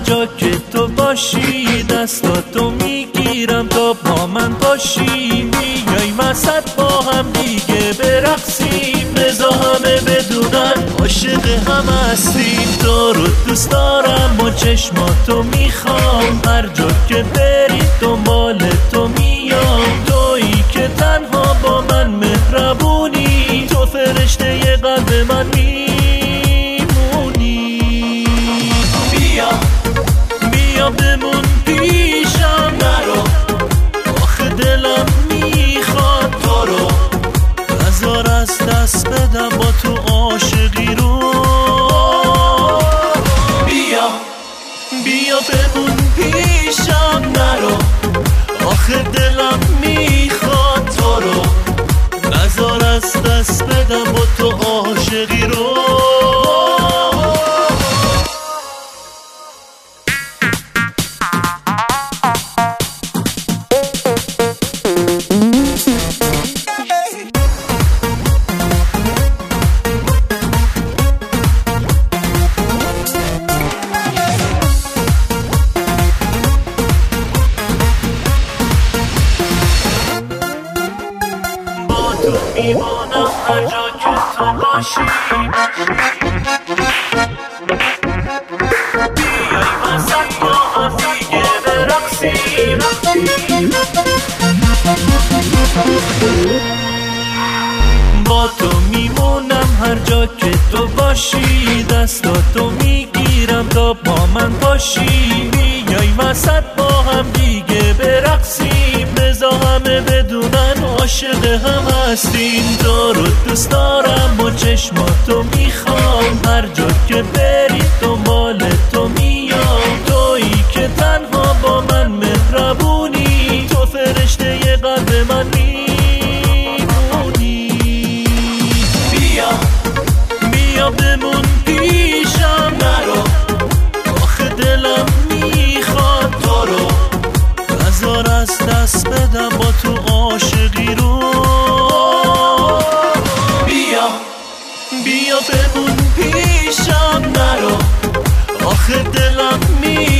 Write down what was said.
جا که تو باشی دستاتو میگیرم تا با من باشی. میای وسط با هم دیگه برقصیم، رضا همه بدونن عاشق هم هستیم. تو رو دوست دارم و چشماتو میخوام، هر جا که بری دنبال تو میام. تویی که تنها با من مهربونی، تو فرشته ی قلب من میمونی. بیا بیا بمون پیشم، نرو آخه دلم میخواد تو رو. نذار از دست بدم با تو عاشقی رو. بیا بیا بمون پیشم، نرو آخه دلم میخواد تو رو. نذار از دست بدم با تو عاشقی رو. تو میمونم هر جا که تو باشی. بیای وسط با هم دیگه برقصیم. با تو میمونم هر جا که تو باشی، دستاتو میگیرم تا با من باشی. بیای وسط با هم دیگه برقصیم، رضا همه بدونن عاشق هم هستیم. تو رو دوست دارم و چشماتو میخوام، هر جا که بری دنبال تو میام. تویی که تنها با من مهربونی، تو فرشته ی قلب من میمونی. بیا بیا بمون پیشم، نرو آخه دلم میخواد تو رو. نذار از دست بدم با تو عاشقی رو. بیا بیا بمون پیشم، نرو آخه دلم میخواد